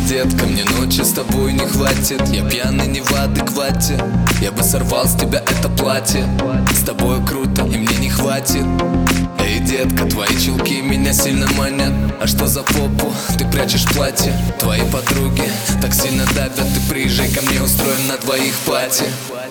детка, мне ночи с тобой не хватит. Я пьяный, не в адеквате. Я бы сорвал с тебя это платье. С тобой круто, и мне не хватит. Эй, детка, твои чулки меня сильно манят. А что за попу ты прячешь платье? Твои подруги так сильно давят. Ты приезжай ко мне, устроим на двоих пати.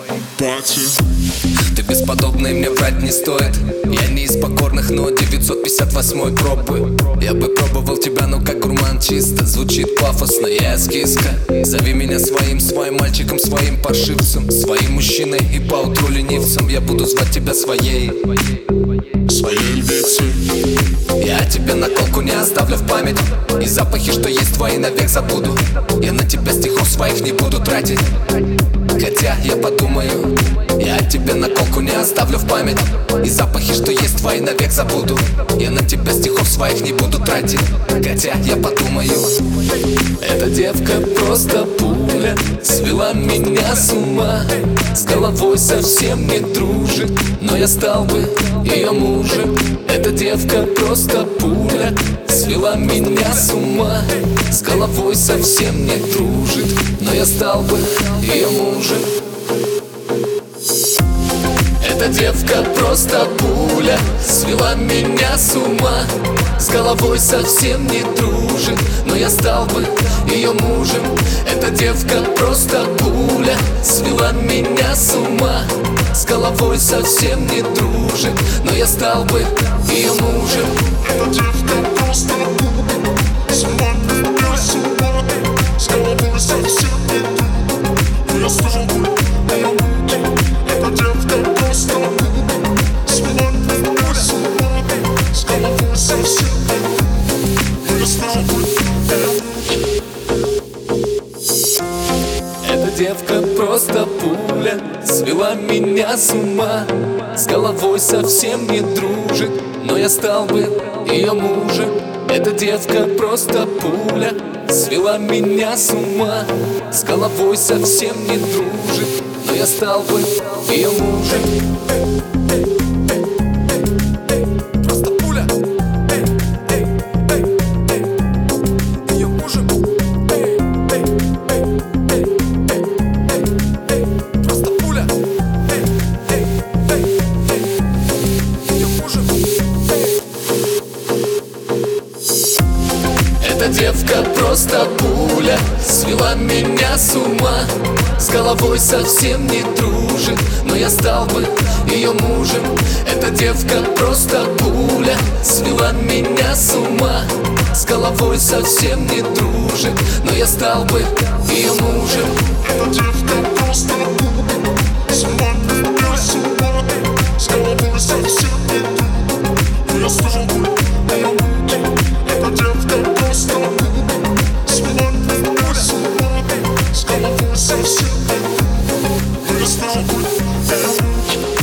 Ты бесподобный, мне брать не стоит. Я не из покорных, но 958 пробую. Я бы пробовал тебя, но как гурман чисто. Звучит пафосно, я эскизка. Зови меня своим мальчиком, своим паршивцем, своим мужчиной и поутру ленивцем. Я буду звать тебя своей львицей. Я тебе наколку не оставлю в память. И запахи, что есть твои, навек забуду. Я на тебя стихов своих не буду тратить. Хотя я подумаю, я тебе наколку не оставлю в память. И запахи, что есть твои, навек забуду. Я на тебя стихов своих не буду тратить. Хотя я подумаю, эта девка просто пуля. Свела меня с ума, с головой совсем не дружит. Но я стал бы ее мужем. Эта девка просто пуля. Свела меня с ума, с головой совсем не дружит. Но я стал бы ее мужем. Эта девка просто пуля. Свела меня с ума, с головой совсем не дружит. Но я стал бы ее мужем. Эта девка просто пуля. Свела меня с ума, с головой совсем не дружит. Но я стал бы ее мужем. Эта девка просто пуля. Свела меня с ума, с головой совсем не дружит. Но я стал бы ее мужем. Эта девка просто пуля. Свела меня с ума, с головой совсем не дружит. Но я стал бы ее мужем. Эта девка просто пуля. Свела меня с ума, с головой совсем не дружит. Но я стал бы ее мужем. Эта девка просто пуля. Свела меня с ума, с головой совсем не дружит. Но я стал бы ее мужем. Просто пуля. Ее мужем. Просто пуля. Ее мужем. Эта девка просто пуля. Свела меня с ума, с головой совсем не дружит. Но я стал бы ее мужем. Эта девка просто пуля. Свела меня с ума, с головой совсем не дружит. Но я стал бы ее мужем. Эта девка просто пуля. Свела меня с ума, с головой совсем не дружит. Но я стал бы ее мужем. Эта девка просто пуля. Свела меня с ума, с головой совсем не дружит. Но я стал бы ее мужем.